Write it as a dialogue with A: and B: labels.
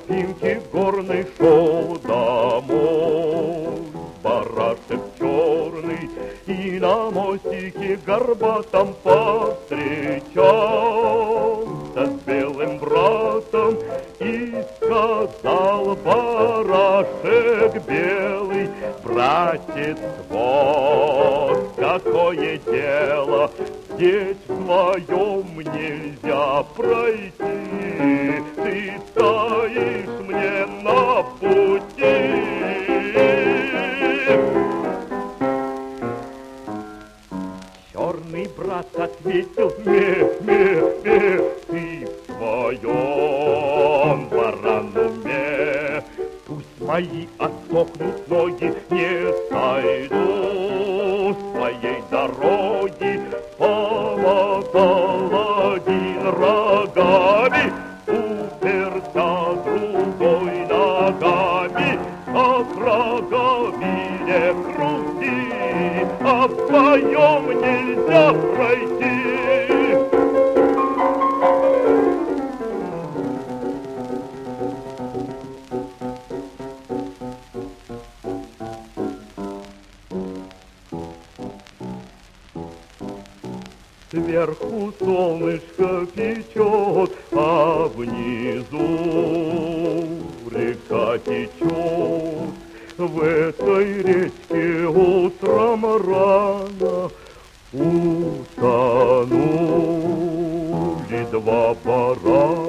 A: тропинке горной шел домой. Барашек черный и на мостике горбатом повстречался с белым братом, и сказал барашек белый: братец, вот какое дело, здесь вдвоем нельзя пройти, ты стоишь мне на пути. Черный брат ответил: ме-ме-ме, ты в своем барануме. Пусть мои отсохнут ноги, не сойду с твоей дороги. Помотал один рогами, уперся другой ногами, как рогами не крути, а вдвоем нельзя пройти. Сверху солнышко печет, а внизу река течет. В этой речке утром рано утонули два барана.